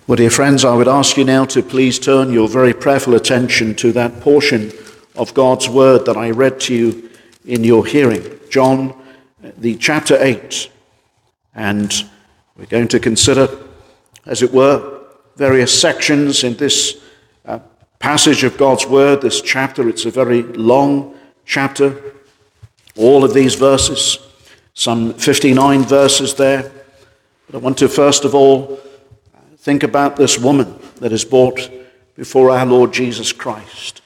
Well, dear friends, I would ask you now to please turn your very prayerful attention to that portion of God's word that I read to you in your hearing, John, the chapter 8. And we're going to consider, as it were, various sections in this passage of God's word, this chapter. It's a very long chapter. All of these verses, some 59 verses there. But I want to first of all think about this woman that is brought before our Lord Jesus Christ.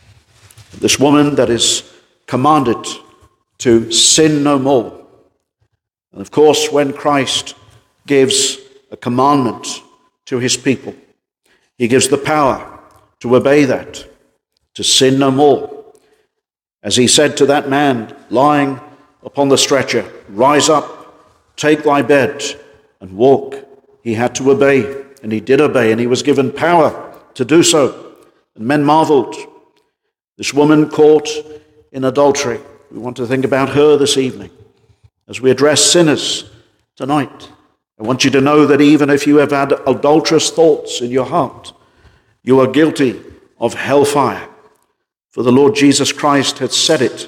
This woman that is commanded to sin no more. And of course, when Christ gives a commandment to his people, he gives the power to obey that, to sin no more. As he said to that man lying upon the stretcher, "Rise up, take thy bed, and walk." He had to obey. And he did obey, and he was given power to do so. And men marveled. This woman caught in adultery. We want to think about her this evening. As we address sinners tonight, I want you to know that even if you have had adulterous thoughts in your heart, you are guilty of hellfire. For the Lord Jesus Christ had said it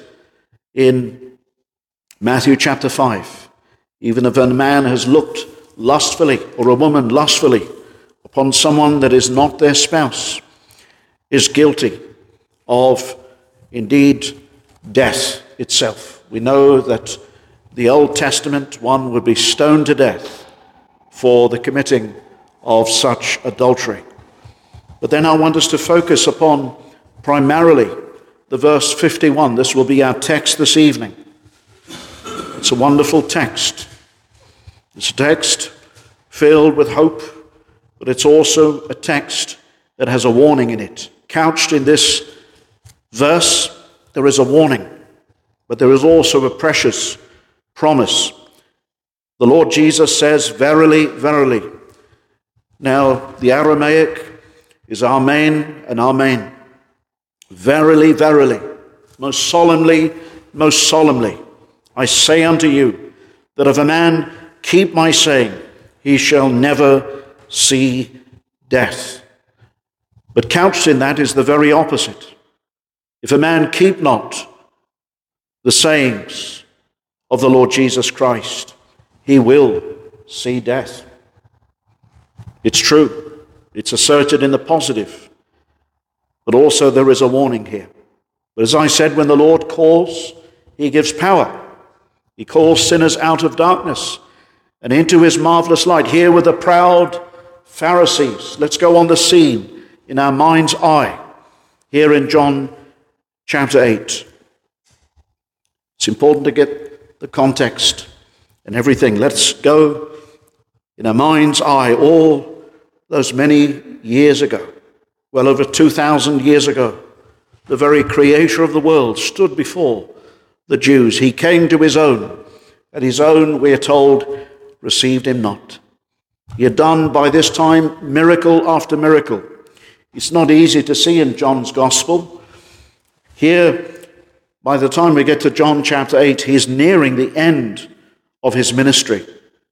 in Matthew chapter 5. Even if a man has looked lustfully, or a woman lustfully, upon someone that is not their spouse, is guilty of, indeed, death itself. We know that the Old Testament, one would be stoned to death for the committing of such adultery. But then I want us to focus upon primarily the verse 51. This will be our text this evening. It's a wonderful text. It's a text filled with hope, but it's also a text that has a warning in it. Couched in this verse, there is a warning, but there is also a precious promise. The Lord Jesus says, "Verily, verily." Now, the Aramaic is Amen and Amen. Verily, verily, most solemnly, I say unto you, that if a man keep my saying, he shall never see death. But couched in that is the very opposite. If a man keep not the sayings of the Lord Jesus Christ, he will see death. It's true. It's asserted in the positive. But also there is a warning here. But as I said, when the Lord calls, he gives power. He calls sinners out of darkness and into his marvelous light. Here were the proud Pharisees. Let's go on the scene in our mind's eye. Here in John chapter 8. It's important to get the context and everything. Let's go in our mind's eye all those many years ago. Well over 2,000 years ago. The very creator of the world stood before the Jews. He came to his own, and his own, we are told, received him not. He had done by this time miracle after miracle. It's not easy to see in John's gospel. Here, by the time we get to John chapter 8, he's nearing the end of his ministry.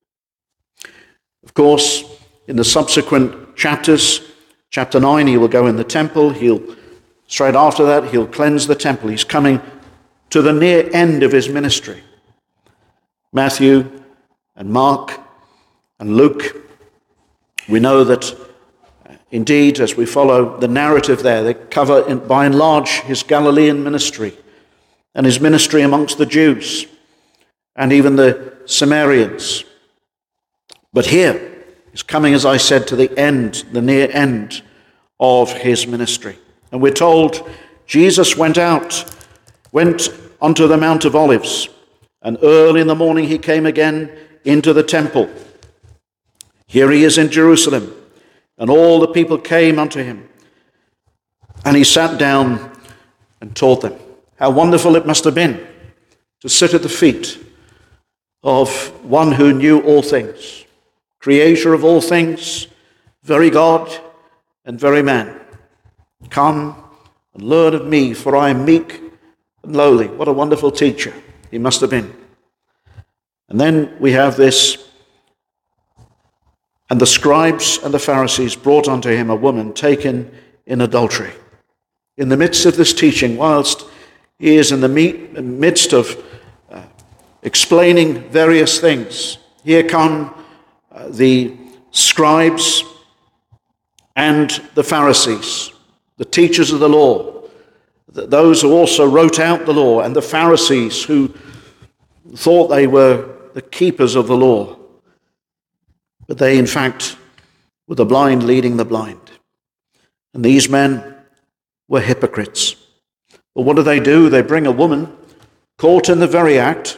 Of course, in the subsequent chapters, chapter 9, he will go in the temple. Straight after that, he'll cleanse the temple. He's coming to the near end of his ministry. Matthew and Mark and Luke, we know that indeed, as we follow the narrative there, they cover by and large his Galilean ministry and his ministry amongst the Jews and even the Samaritans. But here, he's coming, as I said, to the end, the near end of his ministry. And we're told Jesus went unto the Mount of Olives, and early in the morning he came again into the temple. Here he is in Jerusalem, and all the people came unto him. And he sat down and taught them. How wonderful it must have been to sit at the feet of one who knew all things, creator of all things, very God and very man. Come and learn of me, for I am meek and lowly. What a wonderful teacher he must have been. And then we have this And the scribes and the Pharisees brought unto him a woman taken in adultery. In the midst of this teaching, whilst he is in the midst of explaining various things, here come the scribes and the Pharisees, the teachers of the law, those who also wrote out the law, and the Pharisees who thought they were the keepers of the law. But they, in fact, were the blind leading the blind. And these men were hypocrites. But what do? They bring a woman caught in the very act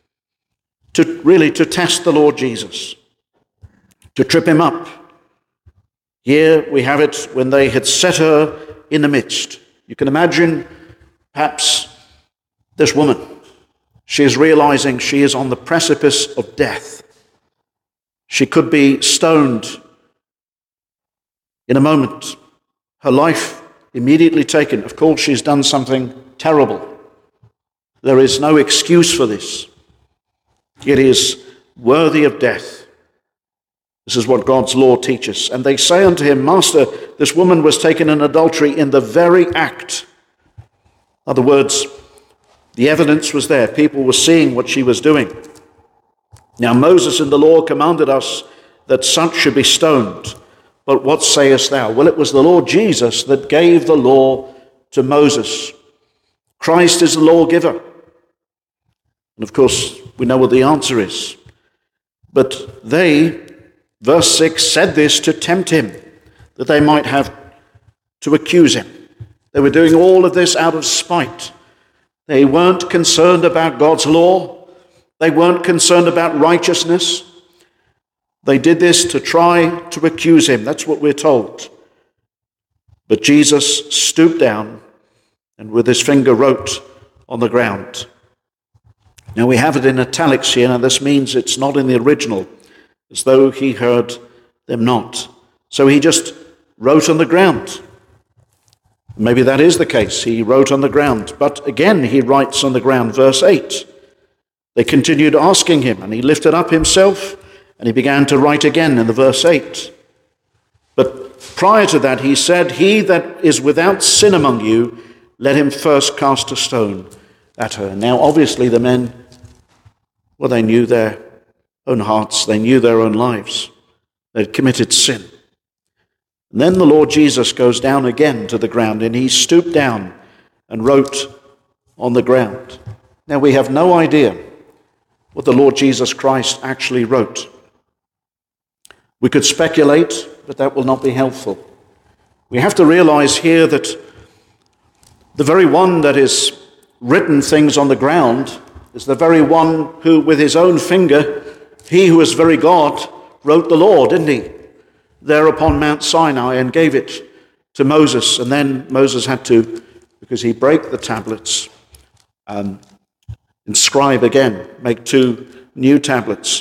to test the Lord Jesus, to trip him up. Here we have it when they had set her in the midst. You can imagine perhaps this woman. She is realizing she is on the precipice of death. She could be stoned in a moment. Her life immediately taken. Of course, she's done something terrible. There is no excuse for this. It is worthy of death. This is what God's law teaches. And they say unto him, Master, this woman was taken in adultery in the very act. In other words, the evidence was there. People were seeing what she was doing. Now Moses in the law commanded us that such should be stoned. But what sayest thou? Well, it was the Lord Jesus that gave the law to Moses. Christ is the lawgiver. And of course, we know what the answer is. But they, verse 6, said this to tempt him, that they might have to accuse him. They were doing all of this out of spite. They weren't concerned about God's law. They weren't concerned about righteousness. They did this to try to accuse him. That's what we're told. But Jesus stooped down and with his finger wrote on the ground. Now we have it in italics here. Now this means it's not in the original, as though he heard them not. So he just wrote on the ground. Maybe that is the case. He wrote on the ground. But again, he writes on the ground. Verse 8. They continued asking him, and he lifted up himself, and he began to write again in the verse 8. But prior to that, he said, He that is without sin among you, let him first cast a stone at her. Now, obviously, the men, well, they knew their own hearts. They knew their own lives. They'd committed sin. And then the Lord Jesus goes down again to the ground, and he stooped down and wrote on the ground. Now, we have no idea what the Lord Jesus Christ actually wrote. We could speculate, but that will not be helpful. We have to realize here that the very one that is written things on the ground is the very one who, with his own finger, he who is very God, wrote the law, didn't he? There upon Mount Sinai, and gave it to Moses. And then Moses had to, because he broke the tablets, inscribe again, make 2 new tablets.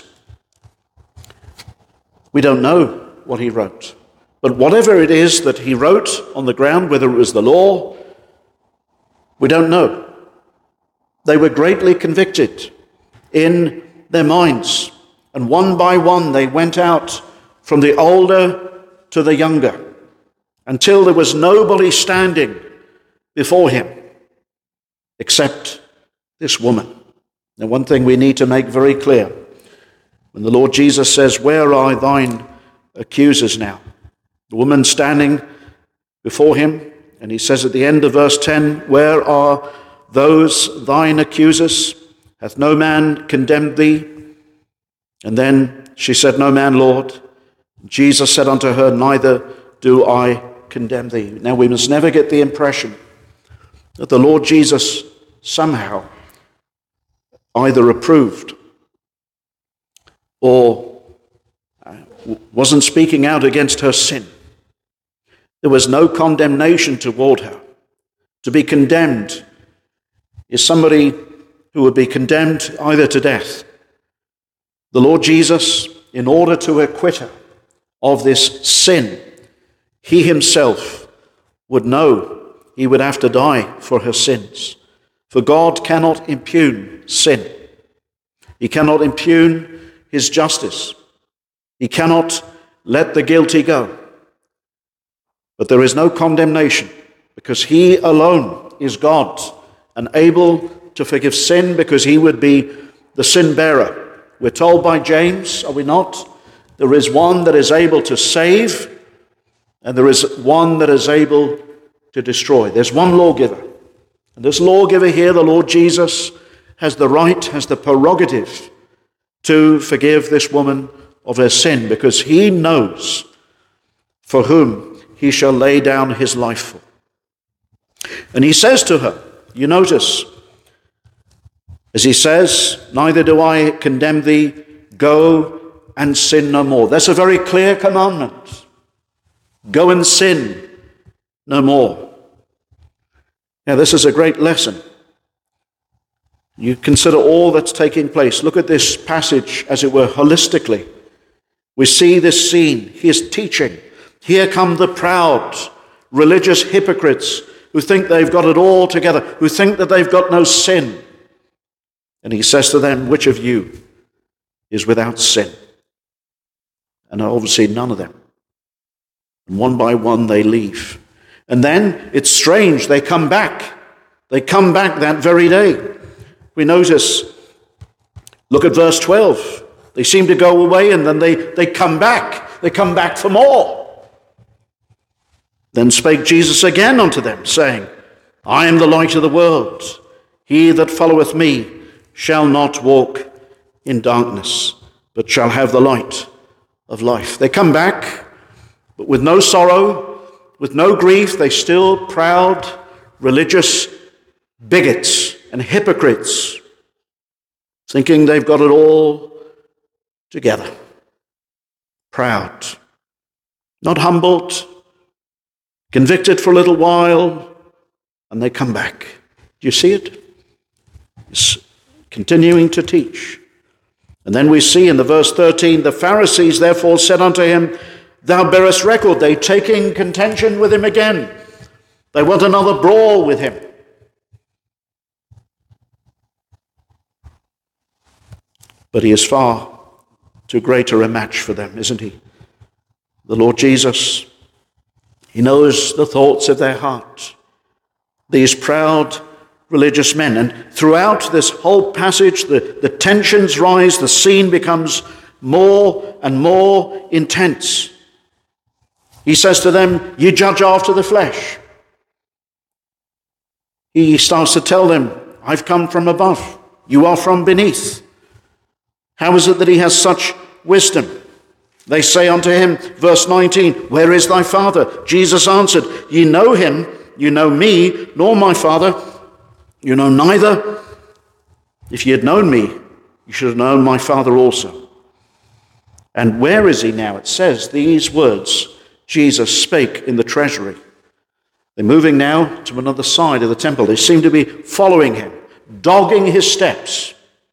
We don't know what he wrote. But whatever it is that he wrote on the ground, whether it was the law, we don't know. They were greatly convicted in their minds. And one by one they went out from the older to the younger, until there was nobody standing before him except this woman. Now, one thing we need to make very clear, when the Lord Jesus says, Where are thine accusers now? The woman standing before him, and he says at the end of verse 10, Where are those thine accusers? Hath no man condemned thee? And then she said, No man, Lord. Jesus said unto her, Neither do I condemn thee. Now, we must never get the impression that the Lord Jesus somehow either approved or wasn't speaking out against her sin. There was no condemnation toward her. To be condemned is somebody who would be condemned either to death. The Lord Jesus, in order to acquit her of this sin, he himself would know he would have to die for her sins. For God cannot impugn sin. He cannot impugn his justice. He cannot let the guilty go. But there is no condemnation, because he alone is God and able to forgive sin, because he would be the sin bearer. We're told by James, are we not? There is one that is able to save, and there is one that is able to destroy. There's one lawgiver. And this lawgiver here, the Lord Jesus, has the right, has the prerogative to forgive this woman of her sin, because he knows for whom he shall lay down his life for. And he says to her, you notice, as he says, neither do I condemn thee, go and sin no more. That's a very clear commandment. Go and sin no more. Now, this is a great lesson. You consider all that's taking place. Look at this passage, as it were, holistically. We see this scene. He is teaching. Here come the proud, religious hypocrites who think they've got it all together, who think that they've got no sin. And he says to them, which of you is without sin? And obviously none of them. And one by one they leave. And then it's strange, they come back. They come back that very day. We notice, look at verse 12. They seem to go away and then they come back. They come back for more. Then spake Jesus again unto them, saying, I am the light of the world. He that followeth me shall not walk in darkness, but shall have the light of life. They come back, but with no sorrow, with no grief. They still proud, religious bigots and hypocrites, thinking they've got it all together. Proud, not humbled, convicted for a little while, and they come back. Do you see it? It's continuing to teach. And then we see in the verse 13, the Pharisees therefore said unto him, thou bearest record. They taking contention with him again. They want another brawl with him. But he is far too greater a match for them, isn't he? The Lord Jesus, he knows the thoughts of their heart. These proud religious men. And throughout this whole passage, the tensions rise, the scene becomes more and more intense. He says to them, ye judge after the flesh. He starts to tell them, I've come from above. You are from beneath. How is it that he has such wisdom? They say unto him, verse 19, where is thy Father? Jesus answered, ye know him, you know me, nor my Father. You know neither. If ye had known me, you should have known my Father also. And where is he now? It says these words Jesus spake in the treasury. They're moving now to another side of the temple. They seem to be following him, dogging his steps.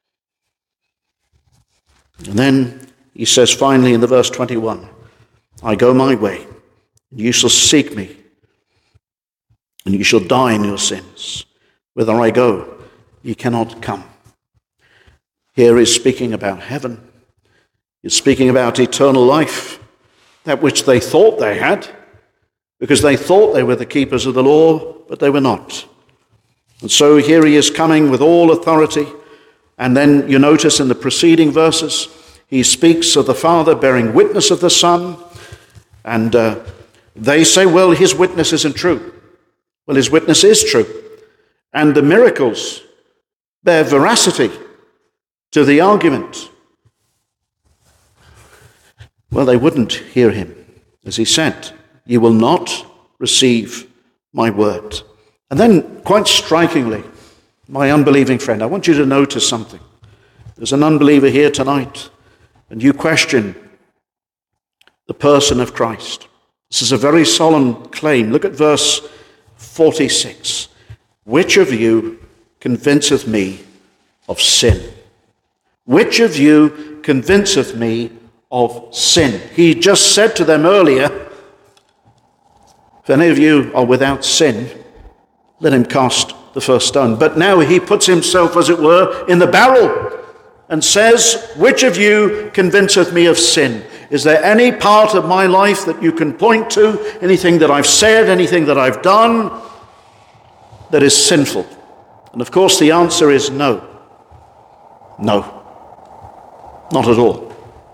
And then he says finally in the verse 21, I go my way, and you shall seek me, and you shall die in your sins. Whither I go, ye cannot come. Here he's speaking about heaven. He's speaking about eternal life, that which they thought they had, because they thought they were the keepers of the law, but they were not. And so here he is coming with all authority. And then you notice in the preceding verses, he speaks of the Father bearing witness of the Son. And they say, well, his witness isn't true. Well, his witness is true. And the miracles bear veracity to the argument. Well, they wouldn't hear him. As he said, you will not receive my word. And then, quite strikingly, my unbelieving friend, I want you to notice something. There's an unbeliever here tonight, and you question the person of Christ. This is a very solemn claim. Look at verse 46. Which of you convinceth me of sin? Which of you convinceth me of sin? He just said to them earlier, if any of you are without sin, let him cast the first stone. But now he puts himself, as it were, in the barrel and says, which of you convinceth me of sin? Is there any part of my life that you can point to, anything that I've said, anything that I've done that is sinful? And of course the answer is no. No. Not at all.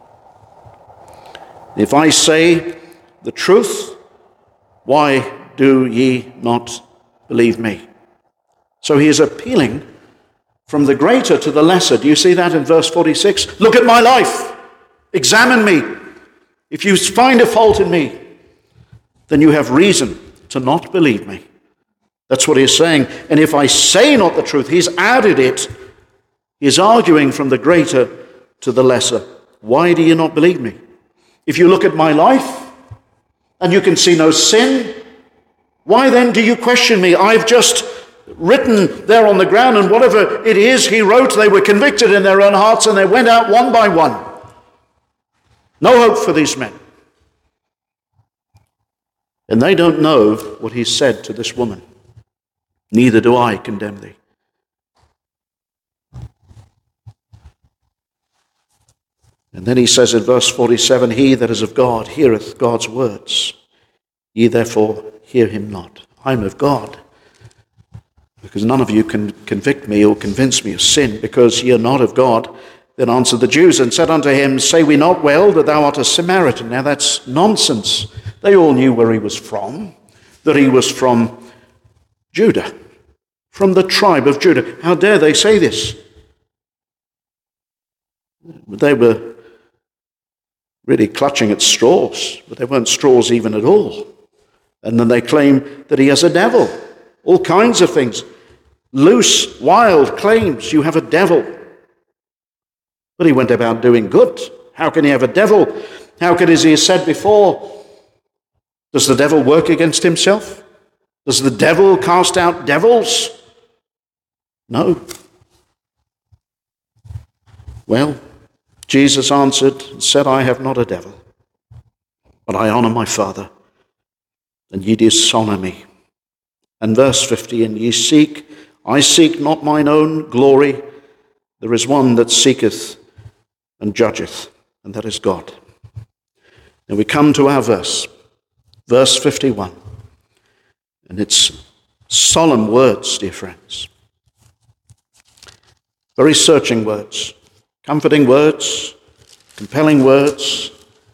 If I say the truth, why do ye not believe me? So he is appealing from the greater to the lesser. Do you see that in verse 46? Look at my life. Examine me. If you find a fault in me, then you have reason to not believe me. That's what he's saying. And if I say not the truth, he's added it. He's arguing from the greater to the lesser. Why do you not believe me? If you look at my life and you can see no sin, why then do you question me? I've just written there on the ground, and whatever it is he wrote, they were convicted in their own hearts, and they went out one by one. No hope for these men. And they don't know what he said to this woman. Neither do I condemn thee. And then he says in verse 47, he that is of God heareth God's words. Ye therefore hear him not. I'm of God, because none of you can convict me or convince me of sin, because ye are not of God. Then answered the Jews and said unto him, say we not well that thou art a Samaritan? Now that's nonsense. They all knew where he was from, that he was from Judah, from the tribe of Judah. How dare they say this? They were really clutching at straws, but they weren't straws even at all. And then they claim that he has a devil, all kinds of things. Loose, wild claims, you have a devil. But he went about doing good. How can he have a devil? How can, as he has said before, does the devil work against himself? Does the devil cast out devils? No. Well, Jesus answered and said, I have not a devil, but I honor my Father, and ye dishonor me. And verse 50, and I seek not mine own glory. There is one that seeketh and judgeth, and that is God. And we come to our verse 51. And it's solemn words, dear friends. Very searching words, comforting words, compelling words.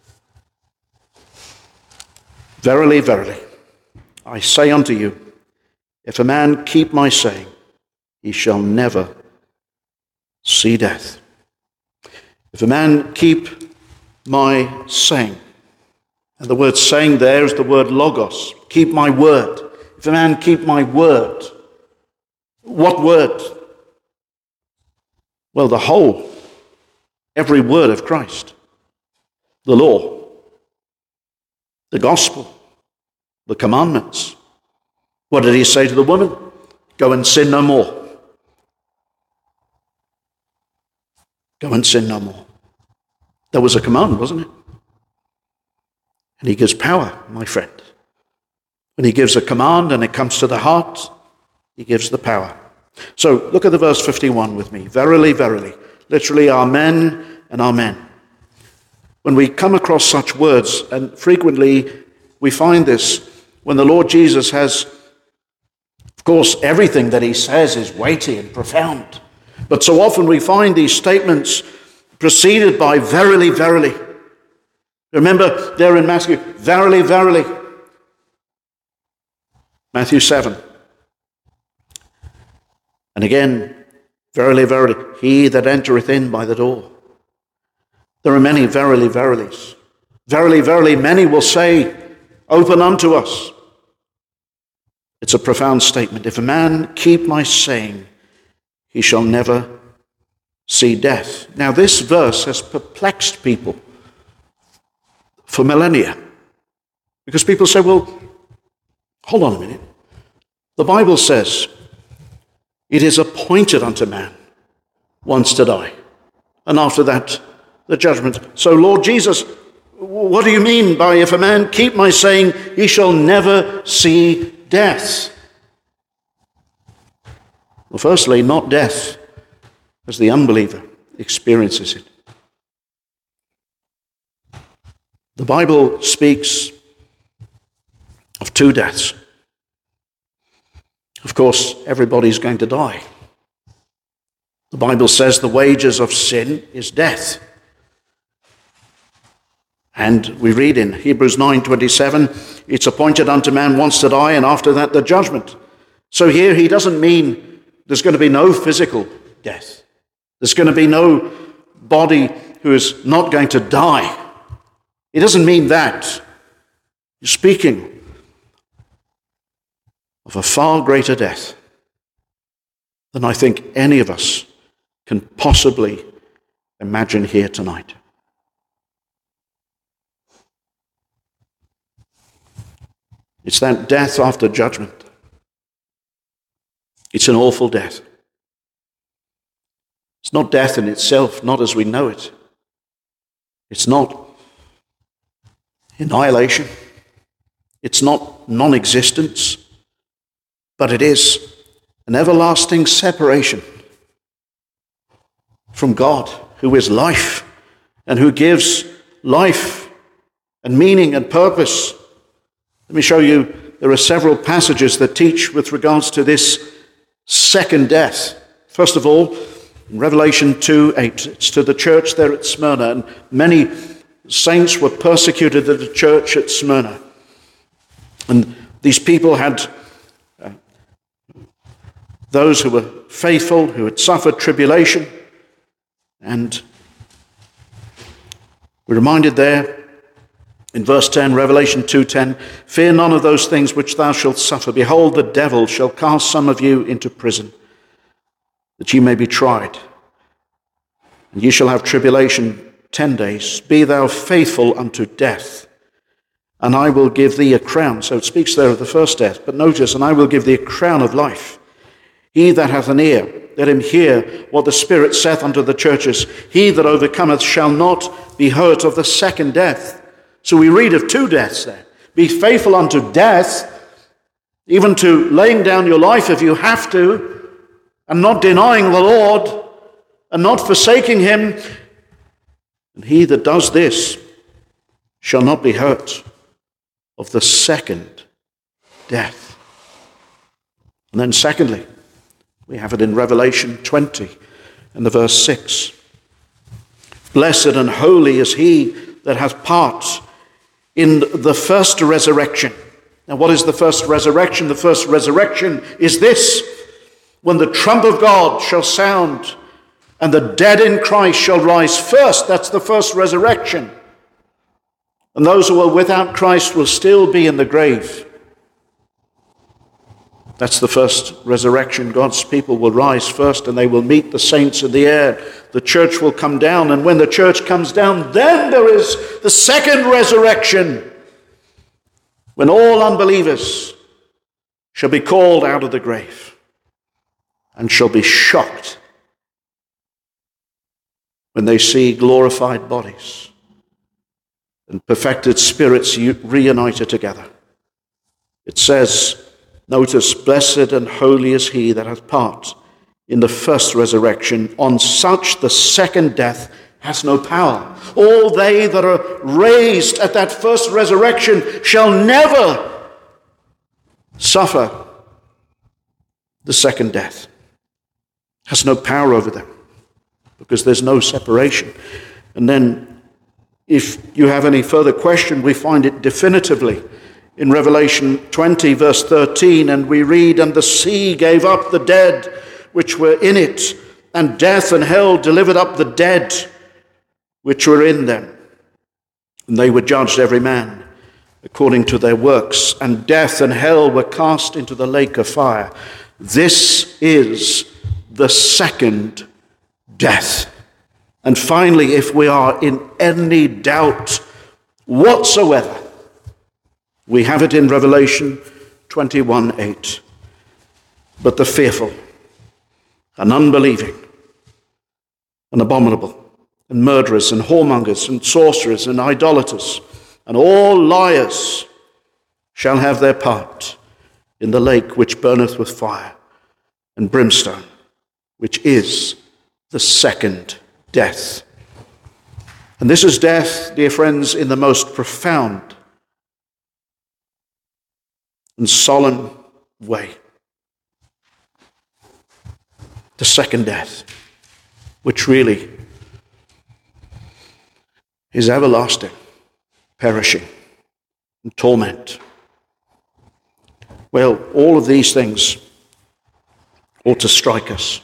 Verily, verily, I say unto you, if a man keep my saying, he shall never see death. If a man keep my saying, and the word saying there is the word logos, keep my word. If a man keep my word, what word? Well, the whole, every word of Christ. The law, the gospel, the commandments. What did he say to the woman? Go and sin no more. Go and sin no more. That was a command, wasn't it? And he gives power, my friend. When he gives a command and it comes to the heart, he gives the power. So look at the verse 51 with me. Verily, verily. Literally, amen and amen. When we come across such words, and frequently we find this when the Lord Jesus has, of course, everything that he says is weighty and profound. But so often we find these statements preceded by verily, verily. Remember there in Matthew, verily, verily. Matthew 7. And again, verily, verily, he that entereth in by the door. There are many verily, verilies. Verily, verily, many will say, open unto us. It's a profound statement. If a man keep my saying, he shall never see death. Now this verse has perplexed people for millennia. Because people say, well, hold on a minute. The Bible says, it is appointed unto man once to die. And after that, the judgment. So Lord Jesus, what do you mean by if a man keep my saying, he shall never see death? Well, firstly, not death as the unbeliever experiences it. The Bible speaks of two deaths. Of course, everybody's going to die. The Bible says the wages of sin is death. And we read in Hebrews 9:27, it's appointed unto man once to die, and after that the judgment. So here he doesn't mean there's going to be no physical death. There's going to be no body who is not going to die. He doesn't mean that. He's speaking of a far greater death than I think any of us can possibly imagine here tonight. It's that death after judgment. It's an awful death. It's not death in itself, not as we know it. It's not annihilation. It's not non-existence. But it is an everlasting separation from God, who is life and who gives life and meaning and purpose. Let me show you, there are several passages that teach with regards to this second death. First of all, in Revelation 2:8, it's to the church there at Smyrna, and many saints were persecuted at the church at Smyrna. And these people had those who were faithful, who had suffered tribulation, and we're reminded there in verse 10, Revelation 2:10, fear none of those things which thou shalt suffer. Behold, the devil shall cast some of you into prison, that ye may be tried. And ye shall have tribulation 10 days. Be thou faithful unto death, and I will give thee a crown. So it speaks there of the first death. But notice, and I will give thee a crown of life. He that hath an ear, let him hear what the Spirit saith unto the churches. He that overcometh shall not be hurt of the second death. So we read of two deaths there. Be faithful unto death, even to laying down your life if you have to, and not denying the Lord, and not forsaking him. And he that does this shall not be hurt of the second death. And then secondly, we have it in Revelation 20 and the verse 6. Blessed and holy is he that hath part in the first resurrection. Now, what is the first resurrection? The first resurrection is this: when the trump of God shall sound, and the dead in Christ shall rise first. That's the first resurrection. And those who are without Christ will still be in the grave. That's the first resurrection. God's people will rise first, and they will meet the saints in the air. The church will come down, and when the church comes down, then there is the second resurrection, when all unbelievers shall be called out of the grave and shall be shocked when they see glorified bodies and perfected spirits reunited together. It says, notice, blessed and holy is he that hath part in the first resurrection. On such the second death has no power. All they that are raised at that first resurrection shall never suffer the second death. Has no power over them, because there's no separation. And then, if you have any further question, we find it definitively in Revelation 20, verse 13, and we read, and the sea gave up the dead which were in it, and death and hell delivered up the dead which were in them. And they were judged every man according to their works, and death and hell were cast into the lake of fire. This is the second death. And finally, if we are in any doubt whatsoever, we have it in Revelation 21:8. But the fearful and unbelieving and abominable and murderers and whoremongers and sorcerers and idolaters and all liars shall have their part in the lake which burneth with fire and brimstone, which is the second death. And this is death, dear friends, in the most profound and solemn way. The second death, which really is everlasting, perishing, and torment. Well, all of these things ought to strike us.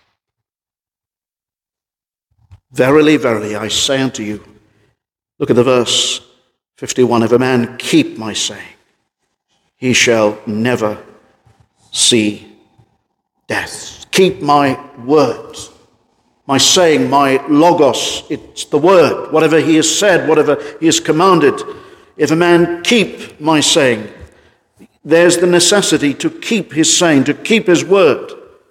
Verily, verily, I say unto you, look at the verse 51, if a man keep my saying, he shall never see death. Keep my words, my saying, my logos, it's the word, whatever he has said, whatever he has commanded. If a man keep my saying, there's the necessity to keep his saying, to keep his word.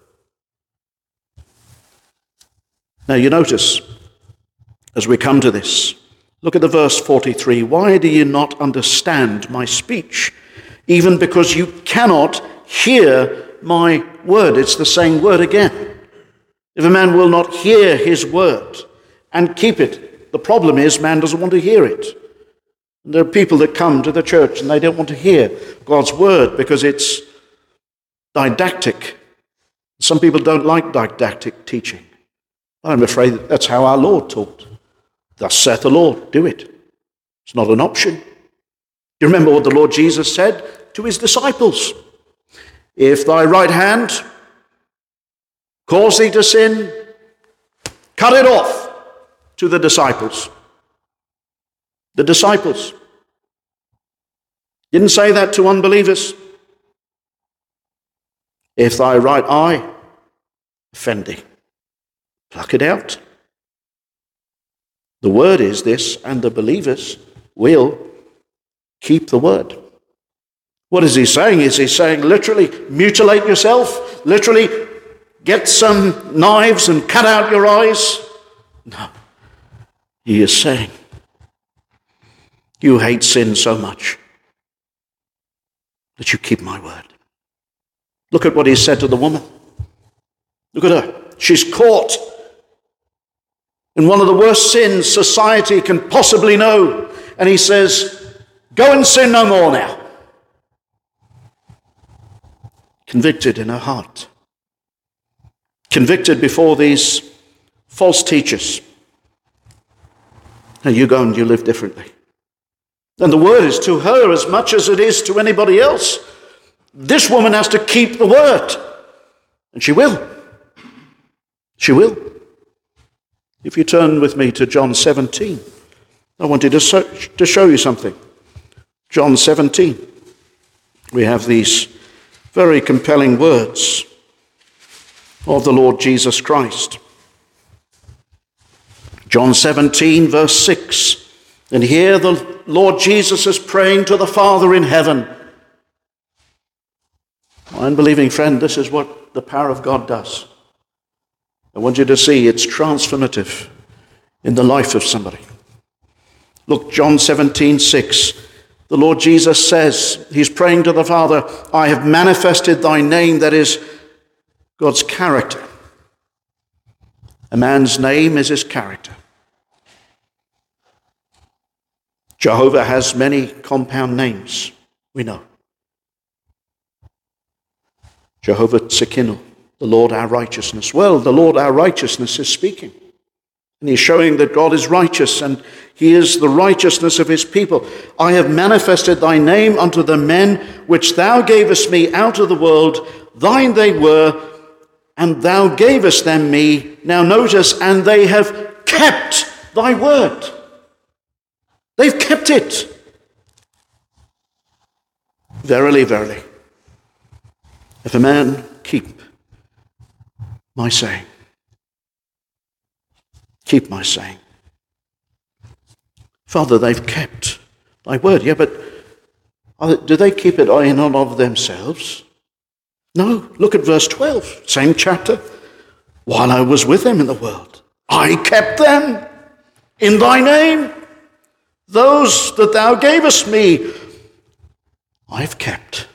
Now you notice, as we come to this, look at the verse 43. Why do you not understand my speech? Even because you cannot hear my word. It's the same word again. If a man will not hear his word and keep it, the problem is man doesn't want to hear it. And there are people that come to the church and they don't want to hear God's word because it's didactic. Some people don't like didactic teaching. I'm afraid that's how our Lord taught. Thus saith the Lord, do it. It's not an option. You remember what the Lord Jesus said to his disciples? If thy right hand cause thee to sin, cut it off. To the disciples. The disciples. Didn't say that to unbelievers. If thy right eye offend thee, pluck it out. The word is this, and the believers will keep the word. What is he saying? Is he saying literally mutilate yourself? Literally get some knives and cut out your eyes? No. He is saying you hate sin so much that you keep my word. Look at what he said to the woman. Look at her. She's caught in one of the worst sins society can possibly know. And he says, go and sin no more now. Convicted in her heart. Convicted before these false teachers. Now you go and you live differently. And the word is to her as much as it is to anybody else. This woman has to keep the word. And she will. She will. If you turn with me to John 17, I wanted to show you something. John 17. We have these very compelling words of the Lord Jesus Christ. John 17, verse 6. And here the Lord Jesus is praying to the Father in heaven. My unbelieving friend, this is what the power of God does. I want you to see it's transformative in the life of somebody. Look, John 17, 6. The Lord Jesus says, he's praying to the Father, I have manifested thy name, that is God's character. A man's name is his character. Jehovah has many compound names, we know. Jehovah Tsidkenu, the Lord our righteousness. Well, the Lord our righteousness is speaking. And he's showing that God is righteous and he is the righteousness of his people. I have manifested thy name unto the men which thou gavest me out of the world. Thine they were, and thou gavest them me. Now notice, and they have kept thy word. They've kept it. Verily, verily, if a man keep my saying, keep my saying. Father, they've kept thy word. Yeah, but do they keep it in and of themselves? No. Look at verse 12, same chapter. While I was with them in the world, I kept them in thy name. Those that thou gavest me, I've kept.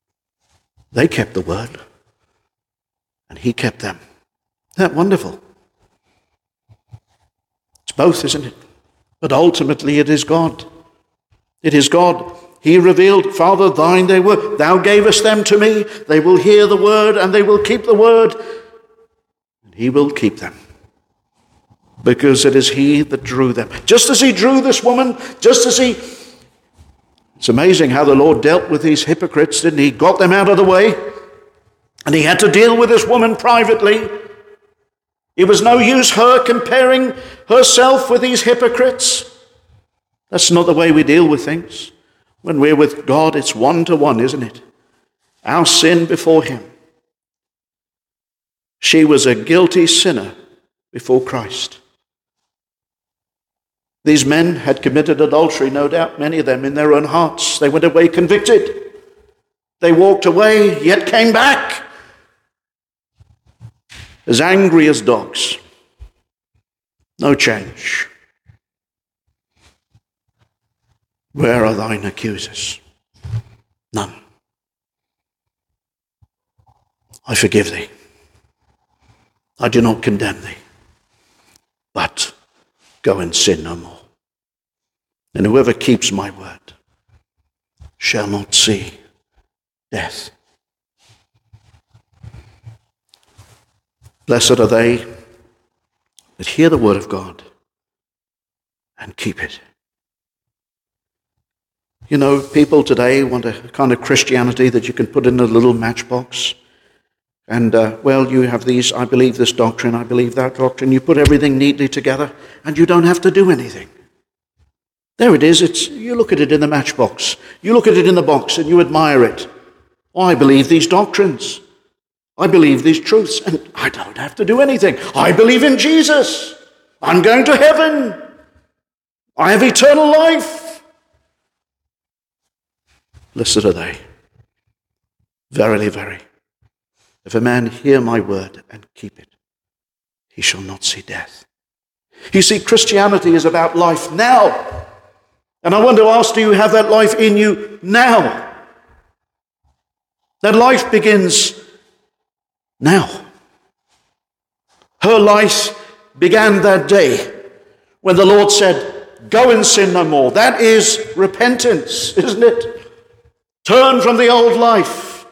They kept the word, and he kept them. Isn't that wonderful? It's both, isn't it? But ultimately it is God. It is God. He revealed, Father, thine they were. Thou gavest them to me. They will hear the word and they will keep the word. And he will keep them. Because it is he that drew them. Just as he drew this woman, just as he... It's amazing how the Lord dealt with these hypocrites, didn't he? Got them out of the way. And he had to deal with this woman privately. It was no use her comparing herself with these hypocrites. That's not the way we deal with things. When we're with God, it's 1-to-1, isn't it? Our sin before him. She was a guilty sinner before Christ. These men had committed adultery, no doubt, many of them in their own hearts. They went away convicted. They walked away, yet came back. As angry as dogs. No change. Where are thine accusers? None. I forgive thee. I do not condemn thee. But go and sin no more. And whoever keeps my word shall not see death. Blessed are they that hear the word of God and keep it. You know, people today want a kind of Christianity that you can put in a little matchbox. And, you have these, I believe this doctrine, I believe that doctrine. You put everything neatly together and you don't have to do anything. There it is. You look at it in the matchbox. You look at it in the box and you admire it. Oh, I believe these doctrines. I believe these truths and I don't have to do anything. I believe in Jesus. I'm going to heaven. I have eternal life. Blessed are they. Verily, very. If a man hear my word and keep it, he shall not see death. You see, Christianity is about life now. And I want to ask, do you have that life in you now? That life begins now. Her life began that day when the Lord said, go and sin no more. That is repentance, isn't it? Turn from the old life.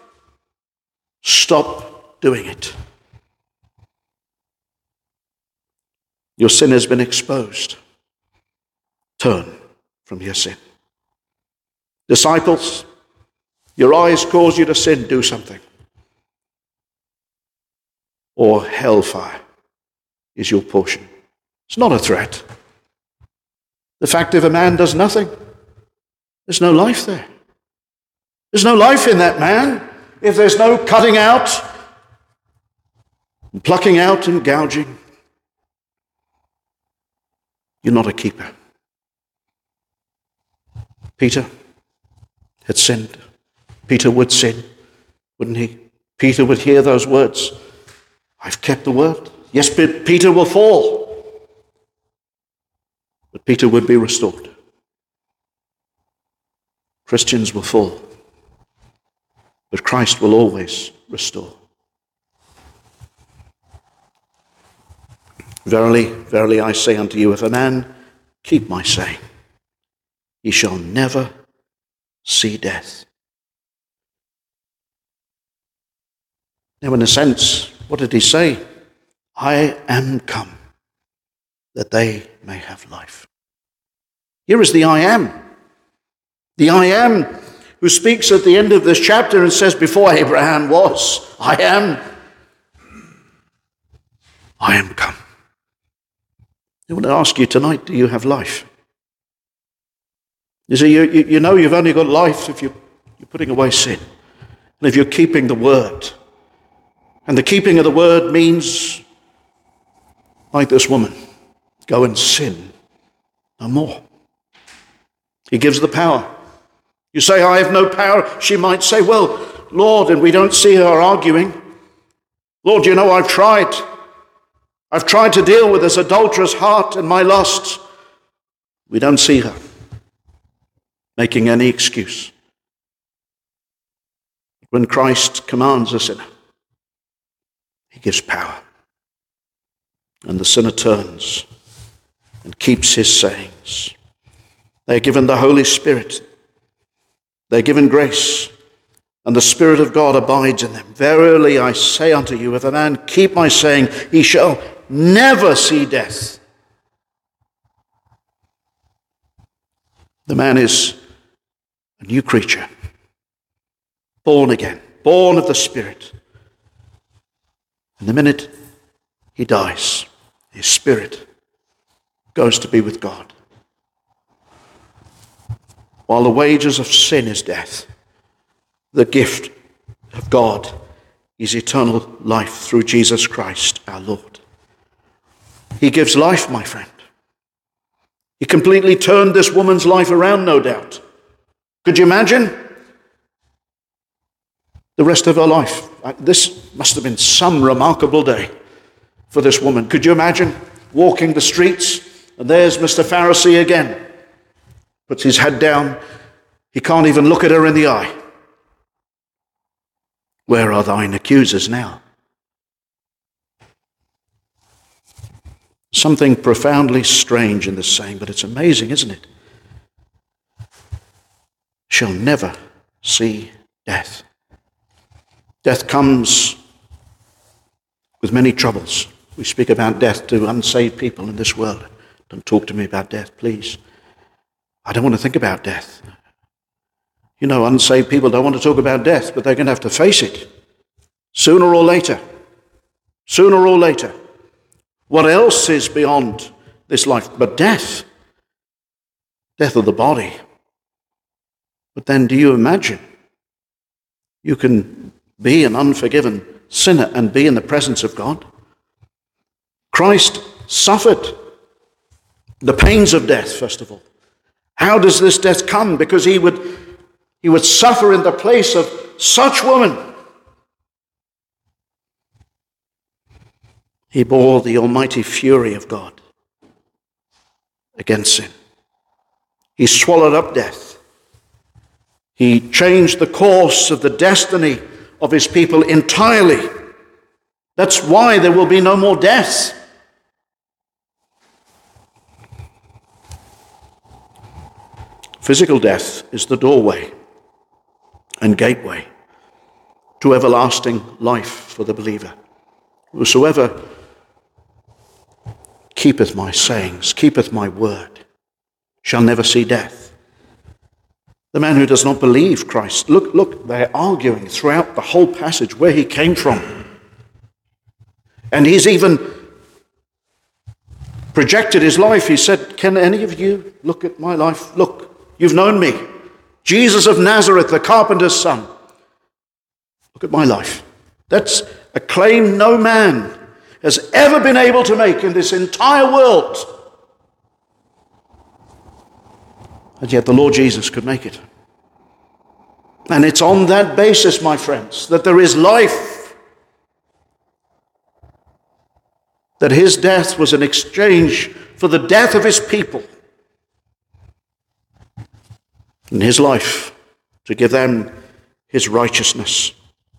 Stop doing it. Your sin has been exposed. Turn from your sin. Disciples, your eyes cause you to sin, do something. Or hellfire is your portion. It's not a threat. The fact if a man does nothing, there's no life there. There's no life in that man. If there's no cutting out, and plucking out and gouging, you're not a keeper. Peter had sinned. Peter would sin, wouldn't he? Peter would hear those words. I've kept the word. Yes, but Peter will fall. But Peter would be restored. Christians will fall. But Christ will always restore. Verily, verily, I say unto you, if a man keep my saying, he shall never see death. Now, in a sense, what did he say? I am come, that they may have life. Here is the I am. The I am who speaks at the end of this chapter and says, before Abraham was, I am. I am come. I want to ask you tonight, do you have life? You see, you know you've only got life if you're putting away sin. And if you're keeping the word. And the keeping of the word means, like this woman, go and sin no more. He gives the power. You say, I have no power. She might say, well, Lord, and we don't see her arguing. Lord, you know, I've tried. I've tried to deal with this adulterous heart and my lust. We don't see her making any excuse. When Christ commands a sinner, he gives power. And the sinner turns and keeps his sayings. They are given the Holy Spirit. They are given grace, and the Spirit of God abides in them. Verily I say unto you, if a man keep my saying, he shall never see death. The man is a new creature, born again, born of the Spirit. And the minute he dies, his spirit goes to be with God. While the wages of sin is death, the gift of God is eternal life through Jesus Christ our Lord. He gives life, my friend. He completely turned this woman's life around, no doubt. Could you imagine the rest of her life? This must have been some remarkable day for this woman. Could you imagine walking the streets, and there's Mr. Pharisee again. Puts his head down. He can't even look at her in the eye. Where are thine accusers now? Something profoundly strange in this saying, but it's amazing, isn't it? Shall never see death. Death comes with many troubles. We speak about death to unsaved people in this world. Don't talk to me about death, please. I don't want to think about death. You know, unsaved people don't want to talk about death, but they're going to have to face it sooner or later. Sooner or later. What else is beyond this life but death? Death of the body. But then do you imagine you can be an unforgiven sinner and be in the presence of God? Christ suffered the pains of death, first of all. How does this death come? Because he would suffer in the place of such woman. He bore the almighty fury of God against sin. He swallowed up death. He changed the course of the destiny of his people entirely. That's why there will be no more death. Physical death is the doorway and gateway to everlasting life for the believer. Whosoever keepeth my sayings, keepeth my word, shall never see death. The man who does not believe Christ, look, they're arguing throughout the whole passage where he came from. And he's even projected his life. He said, can any of you look at my life? Look, you've known me. Jesus of Nazareth, the carpenter's son. Look at my life. That's a claim no man has ever been able to make in this entire world. And yet the Lord Jesus could make it. And it's on that basis, my friends, that there is life. That his death was an exchange for the death of his people. And his life to give them his righteousness.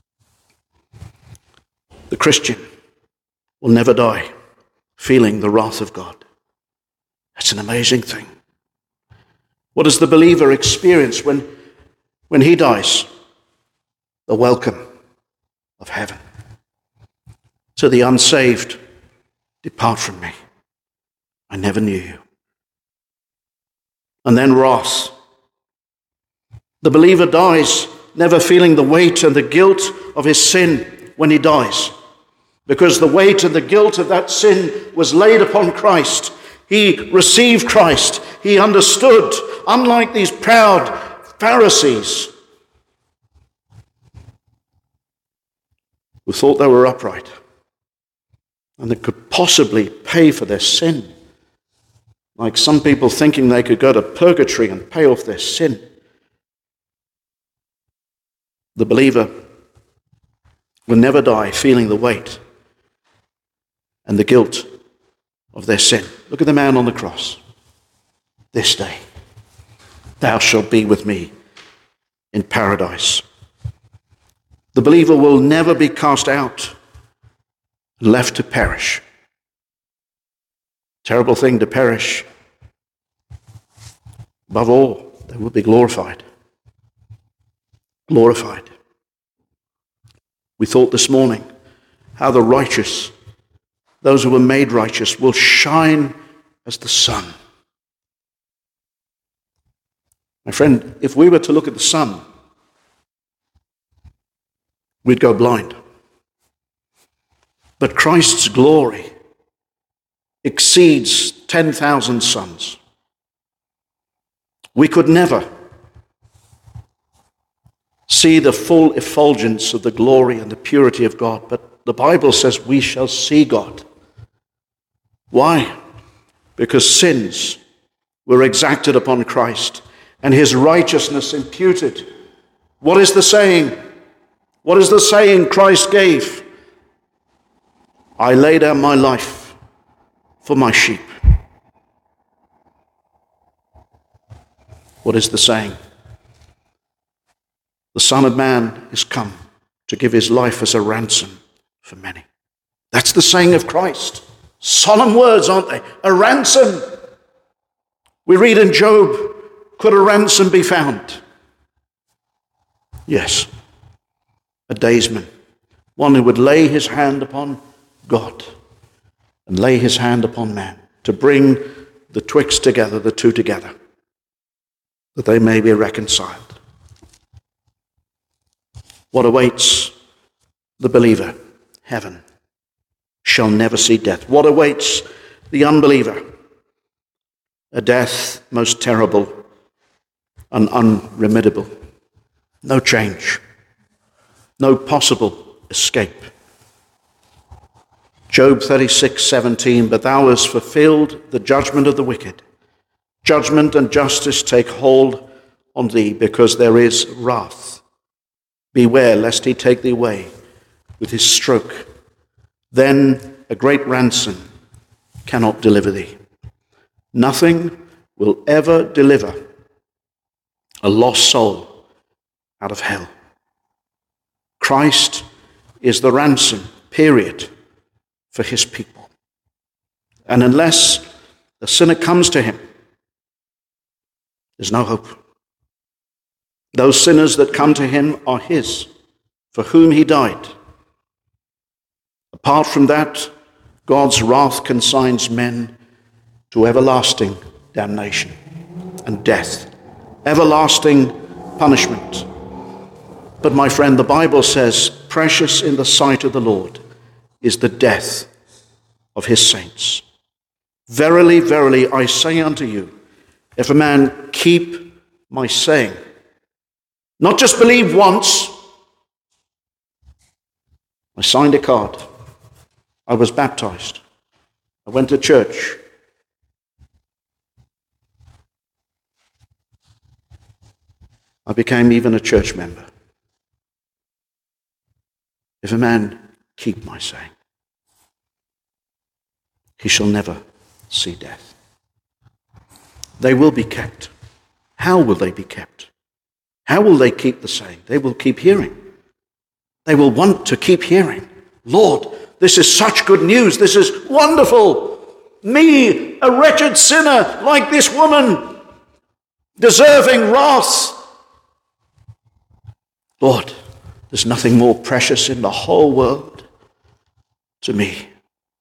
The Christian will never die feeling the wrath of God. That's an amazing thing. What does the believer experience when he dies? The welcome of heaven. To the unsaved, depart from me. I never knew you. And then wrath. The believer dies never feeling the weight and the guilt of his sin when he dies. Because the weight and the guilt of that sin was laid upon Christ. He received Christ. He understood, unlike these proud Pharisees who thought they were upright and that could possibly pay for their sin. Like some people thinking they could go to purgatory and pay off their sin. The believer will never die feeling the weight and the guilt of their sin. Look at the man on the cross. This day, thou shalt be with me in paradise. The believer will never be cast out and left to perish. Terrible thing to perish. Above all, they will be glorified. Glorified. We thought this morning how the righteous, those who were made righteous, will shine as the sun. My friend, if we were to look at the sun, we'd go blind. But Christ's glory exceeds 10,000 suns. We could never see the full effulgence of the glory and the purity of God, but the Bible says we shall see God. Why? Because sins were exacted upon Christ and his righteousness imputed. What is the saying? What is the saying Christ gave? I lay down my life for my sheep. What is the saying? The Son of Man is come to give his life as a ransom for many. That's the saying of Christ. Solemn words, aren't they? A ransom. We read in Job, could a ransom be found? Yes. A daysman. One who would lay his hand upon God and lay his hand upon man to bring the twixt together, the two together, that they may be reconciled. What awaits the believer? Heaven. Shall never see death. What awaits the unbeliever? A death most terrible and unremediable. No change. No possible escape. Job 36:17, but thou hast fulfilled the judgment of the wicked. Judgment and justice take hold on thee, because there is wrath. Beware lest he take thee away with his stroke. Then a great ransom cannot deliver thee. Nothing will ever deliver a lost soul out of hell. Christ is the ransom, period, for his people. And unless the sinner comes to him, there's no hope. Those sinners that come to him are his, for whom he died. Apart from that, God's wrath consigns men to everlasting damnation and death, everlasting punishment. But my friend, the Bible says, precious in the sight of the Lord is the death of his saints. Verily, verily, I say unto you, if a man keep my saying, not just believe once. I signed a card. I was baptized. I went to church. I became even a church member. If a man keep my saying, he shall never see death. They will be kept. How will they be kept? How will they keep the saying? They will keep hearing. They will want to keep hearing. Lord, this is such good news. This is wonderful. Me, a wretched sinner like this woman, deserving wrath. Lord, there's nothing more precious in the whole world to me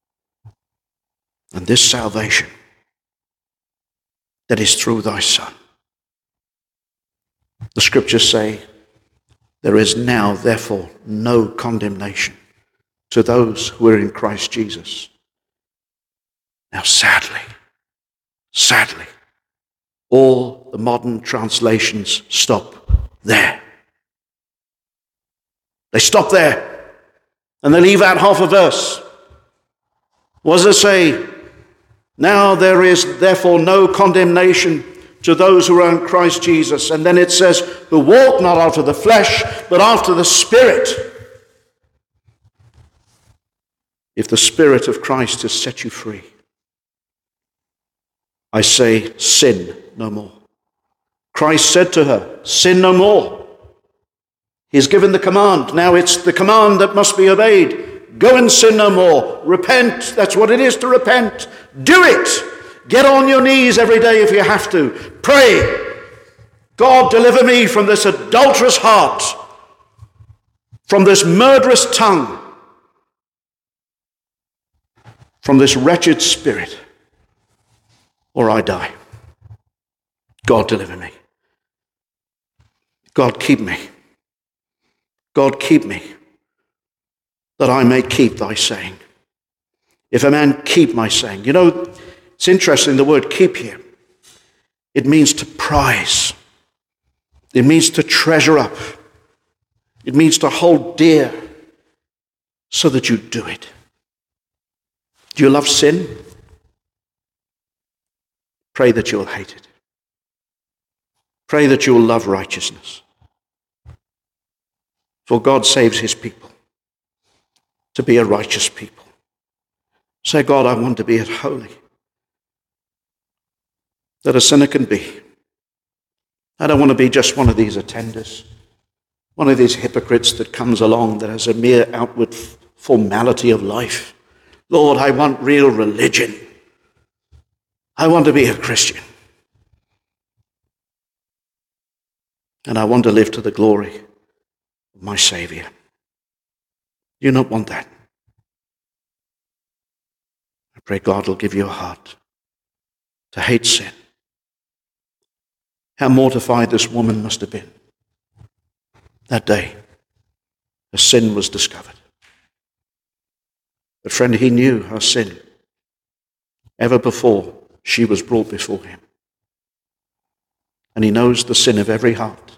than this salvation that is through thy Son. The scriptures say, there is now, therefore, no condemnation to those who are in Christ Jesus. Now, sadly, all the modern translations stop there. They stop there, and they leave out half a verse. What does it say? Now there is, therefore, no condemnation to those who are in Christ Jesus. And then it says, who walk not after the flesh, but after the Spirit. If the Spirit of Christ has set you free, I say, sin no more. Christ said to her, sin no more. He's given the command. Now it's the command that must be obeyed. Go and sin no more. Repent. That's what it is to repent. Do it. Get on your knees every day if you have to. Pray. God, deliver me from this adulterous heart, from this murderous tongue, from this wretched spirit, or I die. God, deliver me. God, keep me. God, keep me, that I may keep thy saying. If a man keep my saying. You know, it's interesting, the word keep here. It means to prize. It means to treasure up. It means to hold dear so that you do it. Do you love sin? Pray that you will hate it. Pray that you will love righteousness. For God saves his people to be a righteous people. Say, God, I want to be as holy that a sinner can be. I don't want to be just one of these attenders, one of these hypocrites that comes along that has a mere outward formality of life. Lord, I want real religion. I want to be a Christian. And I want to live to the glory of my Savior. Do you not want that? I pray God will give you a heart to hate sin. How mortified this woman must have been that day her sin was discovered. But friend, he knew her sin ever before she was brought before him. And he knows the sin of every heart.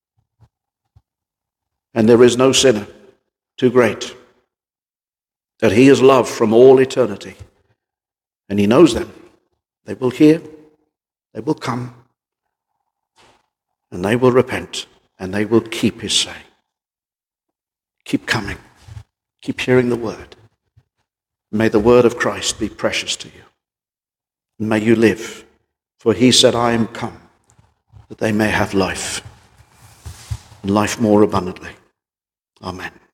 And there is no sinner too great that he has loved from all eternity. And he knows them. They will hear, they will come, and they will repent, and they will keep his saying. Keep coming. Keep hearing the word. May the word of Christ be precious to you. And may you live, for he said, I am come, that they may have life, and life more abundantly. Amen.